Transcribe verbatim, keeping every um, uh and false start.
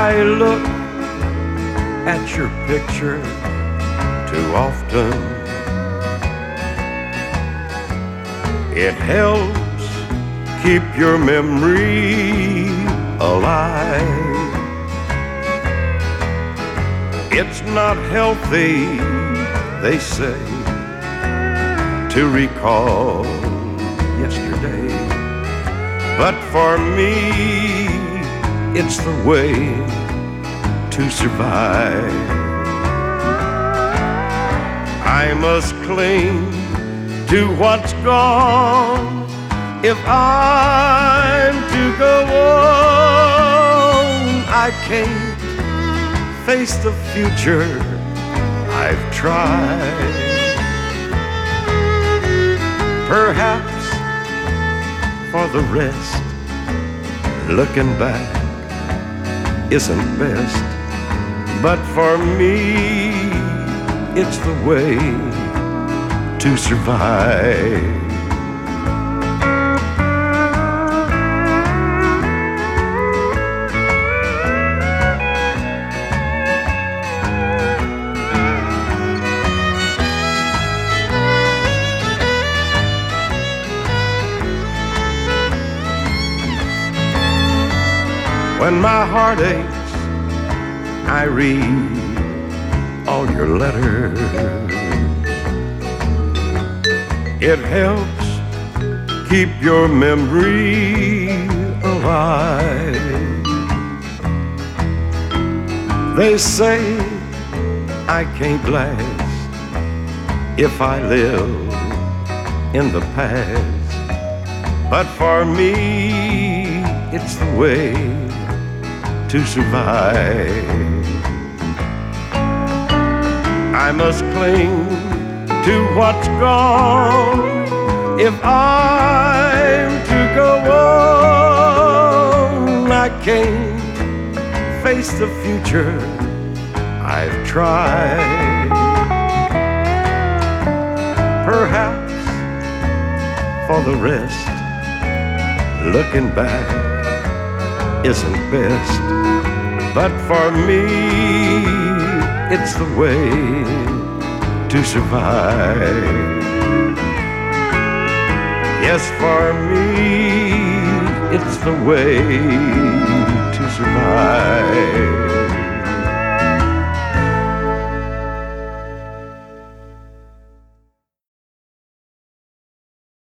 I look at your picture too often. It helps keep your memory alive. It's not healthy, they say, to recall yesterday, but for me, it's the way to survive. I must cling to what's gone if I'm to go on. I can't face the future, I've tried. Perhaps for the rest, looking back isn't best, but for me, it's the way to survive. When my heart aches, I read all your letters. It helps keep your memory alive. They say I can't last if I live in the past, but for me, it's the way to survive. I must cling to what's gone if I'm to go on. I can't face the future, I've tried. Perhaps for the rest, looking back isn't best, but for me, it's the way to survive. Yes, for me, it's the way to survive.